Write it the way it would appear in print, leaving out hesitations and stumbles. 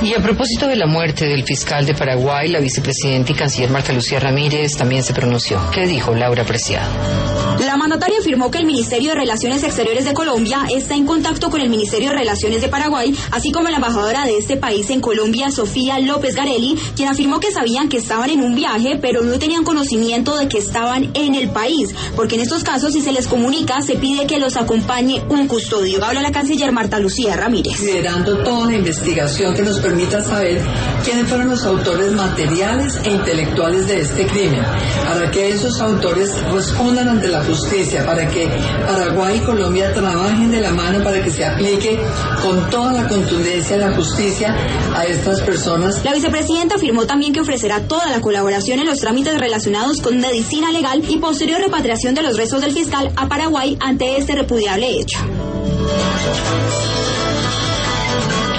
Y a propósito de la muerte del fiscal de Paraguay, la vicepresidenta y canciller Marta Lucía Ramírez también se pronunció. ¿Qué dijo Laura Preciado? La mandataria afirmó que el Ministerio de Relaciones Exteriores de Colombia está en contacto con el Ministerio de Relaciones de Paraguay, así como la embajadora de este país en Colombia, Sofía López Garelli, quien afirmó que sabían que estaban en un viaje, pero no tenían conocimiento de que estaban en el país, porque en estos casos, si se les comunica, se pide que los acompañe un custodio. Habla la canciller Marta Lucía Ramírez. Liderando toda la investigación que nos permita saber quiénes fueron los autores materiales e intelectuales de este crimen, para que esos autores respondan ante la justicia, para que Paraguay y Colombia trabajen de la mano para que se aplique con toda la contundencia de la justicia a estas personas. La vicepresidenta afirmó también que ofrecerá toda la colaboración en los trámites relacionados con medicina legal y posterior repatriación de los restos del fiscal a Paraguay ante este repudiable hecho.